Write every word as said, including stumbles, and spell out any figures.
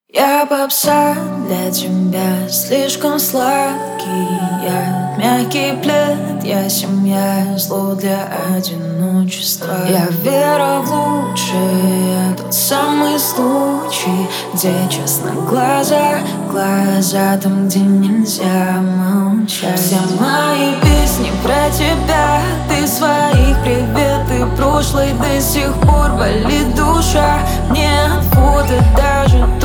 Я попса для тебя, слишком сладкий я, мягкий плед, я семья, зло для одиночества. Я вера в лучшее, тот самый случай, где честно глаза, глаза там, где нельзя молчать. Все мои песни про тебя, ты своих приветы прошлой до сих пор болит душа. Нет фото даже